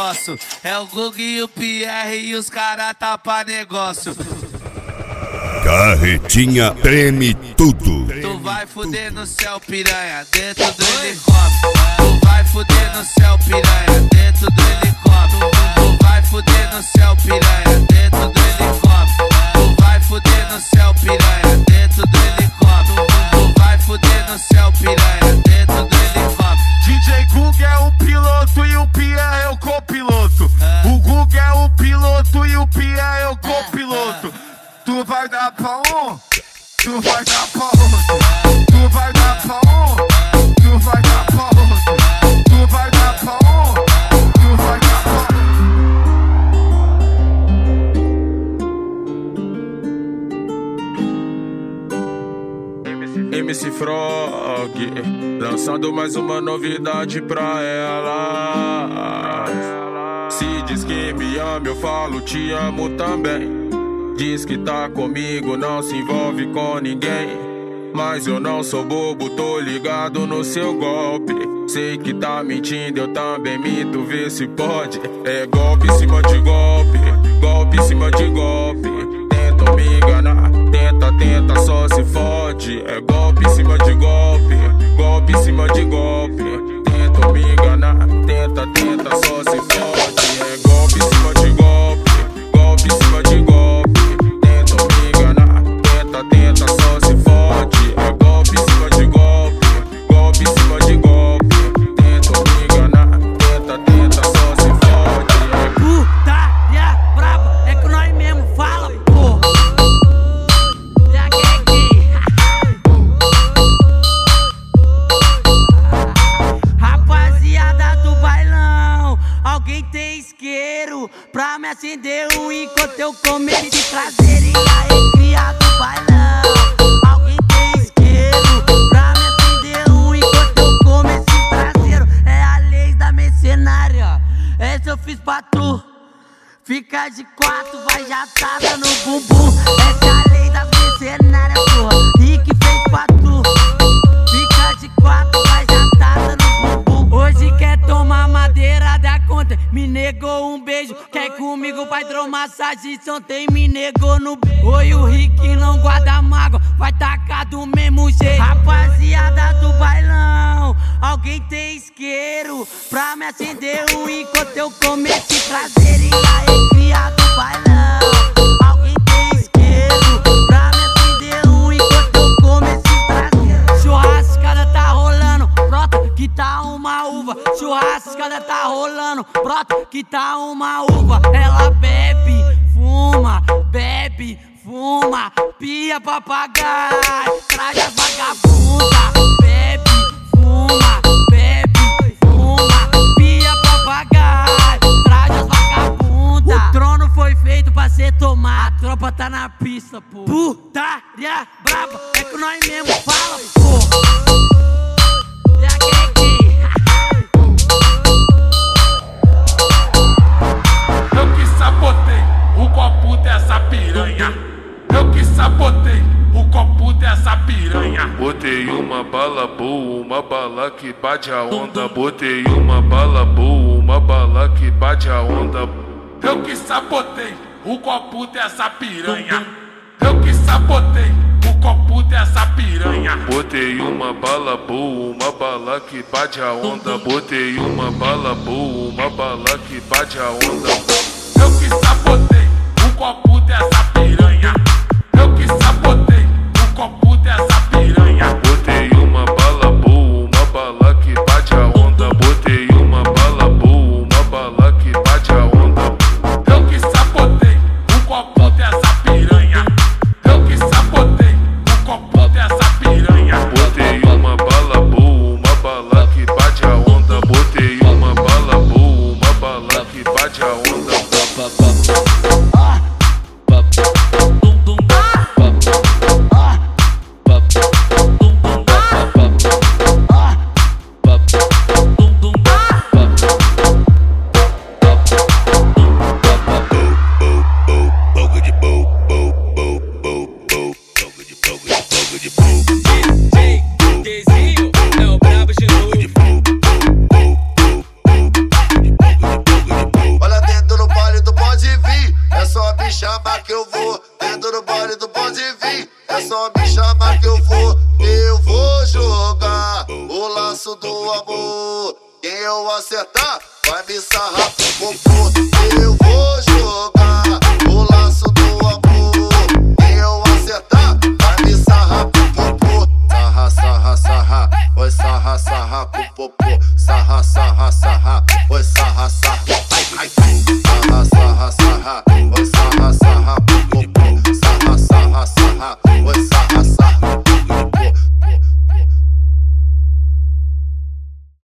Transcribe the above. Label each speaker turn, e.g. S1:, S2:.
S1: negócio. É o Gugu e o Pierre e os cara tá pra negócio.
S2: Carretinha treme tudo.
S1: Tu vai fuder no céu, piranha, dentro do helicóptero. Tu vai fuder no céu, piranha, dentro do helicóptero. Tu vai fuder no céu, piranha, dentro do helicóptero. Tu vai fuder no céu, piranha, dentro do helicóptero. Tu vai fuder no céu, piranha, dentro do helicóptero.
S3: DJ Gugu é o piloto e o Pierre é o copiloto. O Gugu é o piloto e o Pierre é o copiloto. Tu vai dar pra um, tu vai dar pra outro. Tu vai dar pra um, tu vai dar pra outro. Tu vai dar pra um, tu vai dar pra outro. MC Frog, lançando mais uma novidade pra ela. Se diz que me ama, eu falo te amo também. Diz que tá comigo, não se envolve com ninguém. Mas eu não sou bobo, tô ligado no seu golpe. Sei que tá mentindo, eu também minto, vê se pode. É golpe em cima de golpe, golpe em cima de golpe. Tentam me enganar, tenta, só se fode. É golpe em cima de golpe, golpe em cima de golpe. Tentam me enganar, tenta, só se fode. É golpe em cima de golpe, golpe em cima de golpe. Tenta, só se fode. É golpe em cima de golpe, golpe em cima de golpe. Tenta me enganar, tenta, só se fode.
S4: Putaria braba, é que nós mesmo fala, pô. Rapaziada do bailão, alguém tem isqueiro pra me acender enquanto eu comer esse prazer e aí cria do bailão. Alguém tem isqueiro pra me acender enquanto eu como esse traseiro. É a lei da mercenária, essa eu fiz pra tu. Fica de quatro, vai jatada no bumbum. Essa é a lei das mercenárias, porra, e que fez pra tu. Fica de quatro, vai jatada no bumbum. Hoje quer tomar madeira da conta, me negou um beijo. Quer comigo, vai hidromassagem, ontem me negou no beijo. Oi, o Rick não guarda mágoa, vai tacar do mesmo jeito. Rapaziada do bailão, alguém tem isqueiro pra me acender enquanto eu comer esse prazer e aí cria do bailão. Alguém tem isqueiro pra me acender enquanto eu comer esse prazer. Churrascada tá rolando, brota que tá uma uva. Churrascada tá rolando, brota que tá uma uva. Ela bebe, fuma, pia papagaio, traz as vagabunda. Bebe, fuma, pia papagaio, traz as vagabunda. O trono foi feito pra ser tomado, a tropa tá na pista, pô. Putaria braba, é que nós mesmo fala, pô.
S3: Eu que sabotei o copo dessa piranha. Eu que sabotei o copo dessa piranha.
S5: Botei uma bala boa, uma bala que bate a onda. Botei uma bala boa, uma bala que bate a onda.
S3: Eu que sabotei o copo dessa piranha. Eu que sabotei o copo dessa piranha.
S5: Botei uma bala boa, uma bala que bate a onda. Botei uma bala boa, uma bala que bate a onda.
S3: Eu que sabotei o copo dessa piranha. Eu que sabotei o copo dessa piranha.
S5: Botei uma bala boa, uma bala que bate a onda. Botei uma bala boa, uma bala que bate a onda.
S3: Eu que sabotei o copo dessa piranha. Eu que sabotei o copo dessa piranha.
S5: Botei uma bala boa, uma bala que bate a onda. Botei uma bala boa, uma bala que bate a onda.
S6: chama que eu vou jogar o laço do amor. Quem eu acertar vai me sarrar pro popô. Eu vou jogar o laço do amor. Quem eu acertar vai me sarrar pro popô. Sarra, sarra, sarra, oi sarra, sarra pro popô. Sarra, sarra, sarra, oi sarra, sarra. Ai, ai, sarra, sarra.